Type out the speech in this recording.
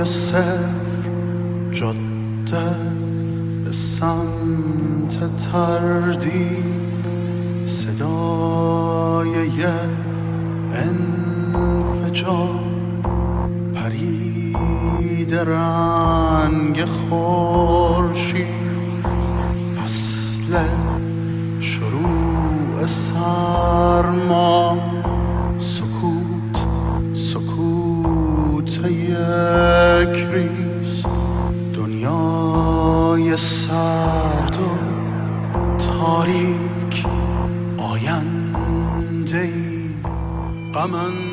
صفر جاده به سمت تردید، صدای انفجار پرید رنگ خورشید، فصل شروع سرما، سکوت یک ریز، دنیای سرد و تاریک، آینده‌ای غم